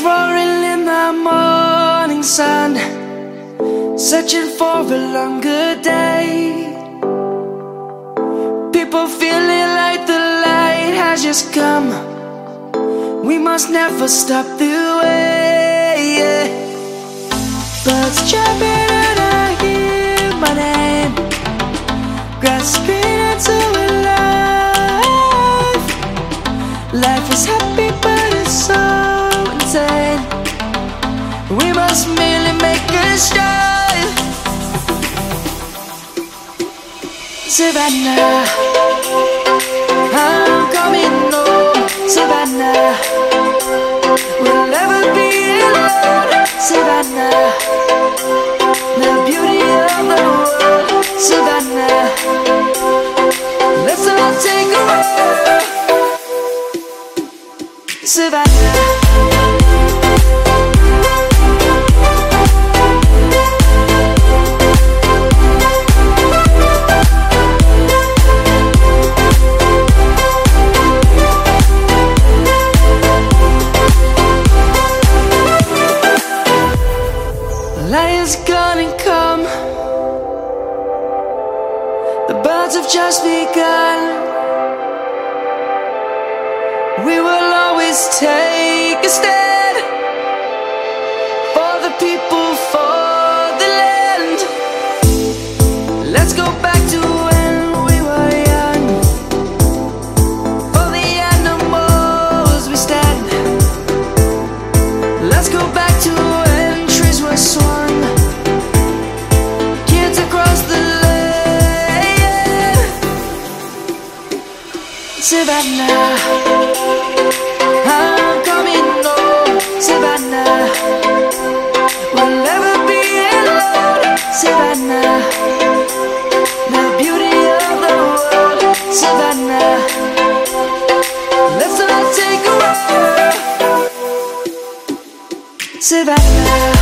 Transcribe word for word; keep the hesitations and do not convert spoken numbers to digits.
roaring in the morning sun, searching for a longer day. People feeling like the light has just come. We must never stop the way, yeah. Birds chirping and I hear my name, grasping into a life. Life is happy but it's so insane. We must merely make a strive. Savannah, I'm coming home. Savannah, we'll never be alone. Savannah, the beauty of the world. Savannah, let's all take a walk. Savannah, lion's gonna come. The birds have just begun. We will always take a stand for the people, for the land. Let's go back to when we were young. For the animals we stand. Let's go back to when trees were swung, kids across the land. Savannah, I'm coming home. Savannah, we'll never be alone. Savannah, the beauty of the world. Savannah, let's all take a walk. Savannah.